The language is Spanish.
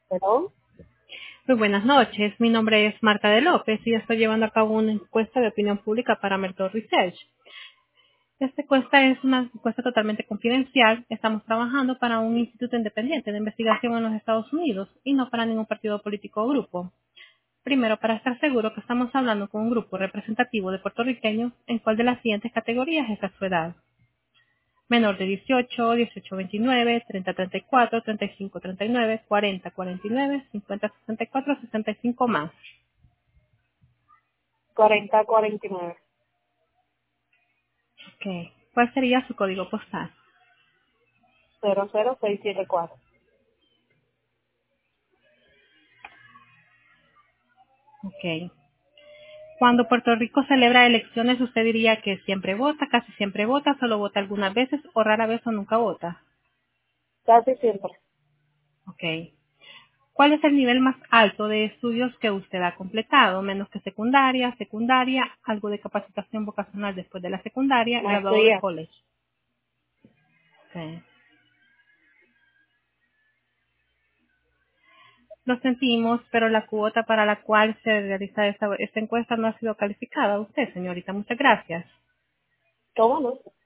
Perdón, Muy buenas noches, mi nombre es Marta de López y estoy llevando a cabo una encuesta de opinión pública para Mercado Research. Esta encuesta es una encuesta totalmente confidencial. Estamos trabajando para un instituto independiente de investigación en los Estados Unidos y no para ningún partido político o grupo. Primero, para estar seguro que estamos hablando con un grupo representativo de puertorriqueños, ¿en cuál de las siguientes categorías está su edad? Menor de 18, 18 29, 30 34, 35 39, 40 49, 50 64, 65 más. 4049. Ok. ¿Cuál sería su código postal? 00674. Ok. Cuando Puerto Rico celebra elecciones, ¿usted diría que siempre vota, casi siempre vota, solo vota algunas veces o rara vez o nunca vota? Casi siempre. Ok. ¿Cuál es el nivel más alto de estudios que usted ha completado? Menos que secundaria, secundaria, algo de capacitación vocacional después de la secundaria, graduado de Maestría. college. Ok. Lo sentimos, pero la cuota para la cual se realiza esta encuesta no ha sido calificada. Usted, señorita, muchas gracias. ¿Cómo no?